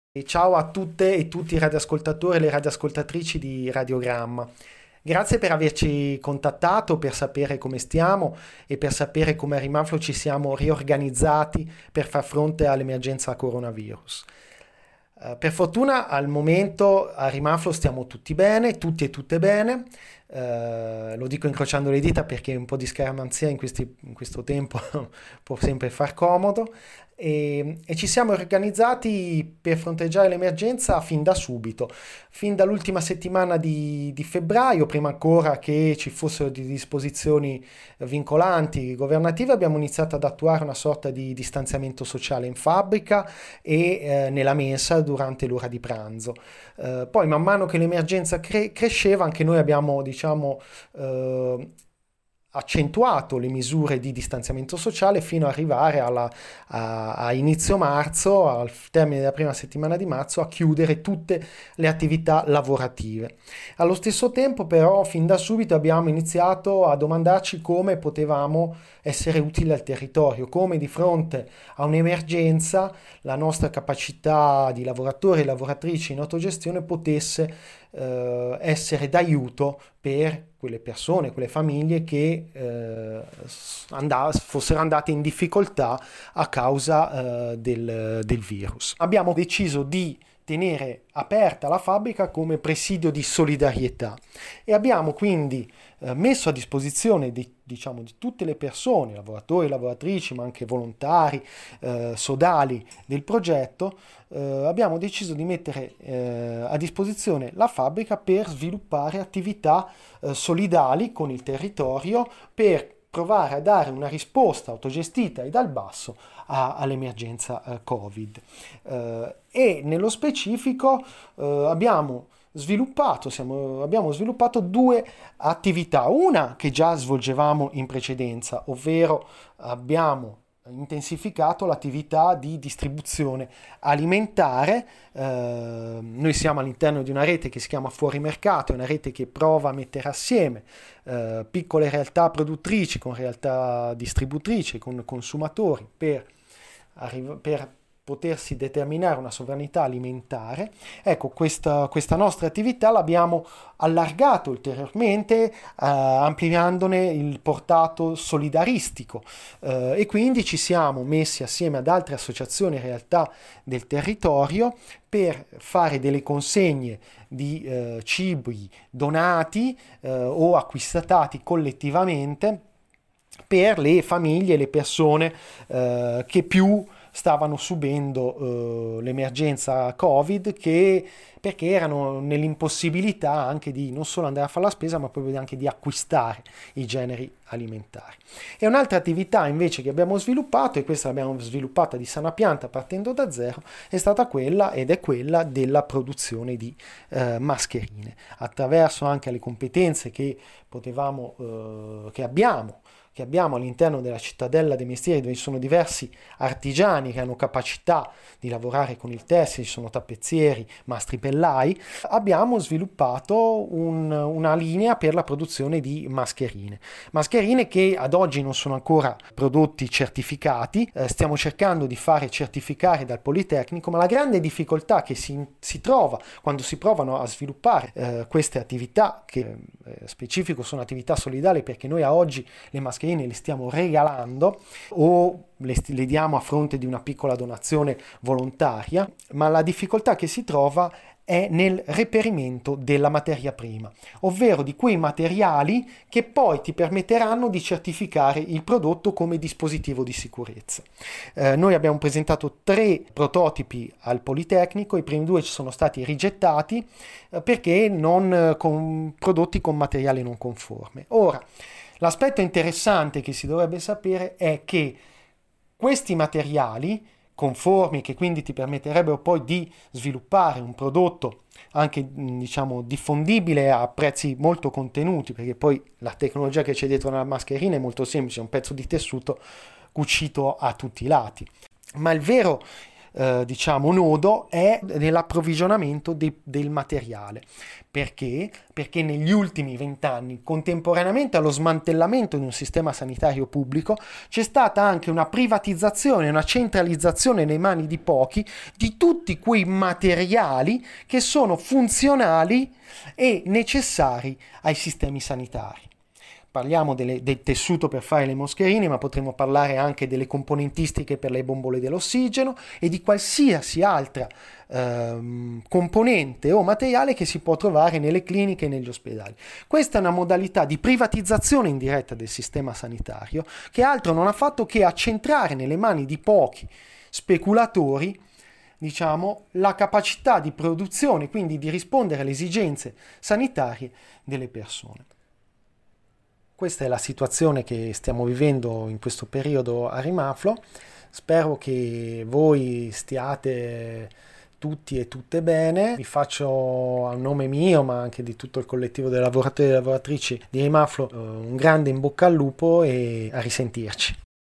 E ciao a tutte e tutti i radioascoltatori e le radioascoltatrici di Radiogramma. Grazie per averci contattato, per sapere come stiamo e per sapere come a Rimaflo ci siamo riorganizzati per far fronte all'emergenza coronavirus. Per fortuna al momento a Rimaflo stiamo tutti bene, tutti e tutte bene. Lo dico incrociando le dita perché un po' di scaramanzia in questo tempo può sempre far comodo e ci siamo organizzati per fronteggiare l'emergenza fin da subito, fin dall'ultima settimana di febbraio, prima ancora che ci fossero di disposizioni vincolanti governative, abbiamo iniziato ad attuare una sorta di distanziamento sociale in fabbrica e nella mensa durante l'ora di pranzo. Poi man mano che l'emergenza cresceva anche noi abbiamo accentuato le misure di distanziamento sociale fino ad arrivare a inizio marzo, al termine della prima settimana di marzo, a chiudere tutte le attività lavorative. Allo stesso tempo però fin da subito abbiamo iniziato a domandarci come potevamo essere utili al territorio, come di fronte a un'emergenza la nostra capacità di lavoratori e lavoratrici in autogestione potesse essere d'aiuto per quelle persone, quelle famiglie che fossero andate in difficoltà a causa del virus. Abbiamo deciso di tenere aperta la fabbrica come presidio di solidarietà e abbiamo quindi messo a disposizione di tutte le persone, lavoratori, lavoratrici, ma anche volontari, sodali del progetto, abbiamo deciso di mettere a disposizione la fabbrica per sviluppare attività solidali con il territorio per provare a dare una risposta autogestita e dal basso all'emergenza Covid. E nello specifico abbiamo sviluppato due attività, una che già svolgevamo in precedenza, ovvero abbiamo intensificato l'attività di distribuzione alimentare. Noi siamo all'interno di una rete che si chiama Fuori Mercato, è una rete che prova a mettere assieme piccole realtà produttrici con realtà distributrici, con consumatori per potersi determinare una sovranità alimentare. Ecco, questa nostra attività l'abbiamo allargato ulteriormente, ampliandone il portato solidaristico e quindi ci siamo messi assieme ad altre associazioni e realtà del territorio per fare delle consegne di cibi donati o acquistati collettivamente per le famiglie e le persone che più stavano subendo l'emergenza Covid, perché erano nell'impossibilità anche di non solo andare a fare la spesa, ma proprio anche di acquistare i generi alimentari. E un'altra attività invece che abbiamo sviluppato, e questa l'abbiamo sviluppata di sana pianta partendo da zero, è stata quella ed è quella della produzione di mascherine, attraverso anche le competenze che abbiamo all'interno della cittadella dei mestieri, dove ci sono diversi artigiani che hanno capacità di lavorare con il tessile, ci sono tappezzieri, mastripellai. Abbiamo sviluppato una linea per la produzione di mascherine che ad oggi non sono ancora prodotti certificati. Stiamo cercando di fare certificare dal Politecnico, ma la grande difficoltà che si trova quando si provano a sviluppare queste attività, che specifico sono attività solidali, perché noi a oggi le mascherine le stiamo regalando o le diamo a fronte di una piccola donazione volontaria, ma la difficoltà che si trova è nel reperimento della materia prima, ovvero di quei materiali che poi ti permetteranno di certificare il prodotto come dispositivo di sicurezza. Noi abbiamo presentato 3 prototipi al Politecnico, i primi 2 ci sono stati rigettati perché prodotti con materiale non conforme. Ora, l'aspetto interessante che si dovrebbe sapere è che questi materiali conformi, che quindi ti permetterebbero poi di sviluppare un prodotto anche diffondibile a prezzi molto contenuti, perché poi la tecnologia che c'è dietro nella mascherina è molto semplice, è un pezzo di tessuto cucito a tutti i lati. Ma il vero diciamo, nodo è nell'approvvigionamento del materiale. Perché? Perché negli ultimi 20 anni, contemporaneamente allo smantellamento di un sistema sanitario pubblico, c'è stata anche una privatizzazione, una centralizzazione nei mani di pochi di tutti quei materiali che sono funzionali e necessari ai sistemi sanitari. Parliamo del tessuto per fare le mascherine, ma potremmo parlare anche delle componentistiche per le bombole dell'ossigeno e di qualsiasi altra componente o materiale che si può trovare nelle cliniche e negli ospedali. Questa è una modalità di privatizzazione indiretta del sistema sanitario che altro non ha fatto che accentrare nelle mani di pochi speculatori, diciamo, la capacità di produzione, quindi di rispondere alle esigenze sanitarie delle persone. Questa è la situazione che stiamo vivendo in questo periodo a Rimaflo. Spero che voi stiate tutti e tutte bene. Vi faccio a nome mio, ma anche di tutto il collettivo dei lavoratori e lavoratrici di Rimaflo, un grande in bocca al lupo e a risentirci.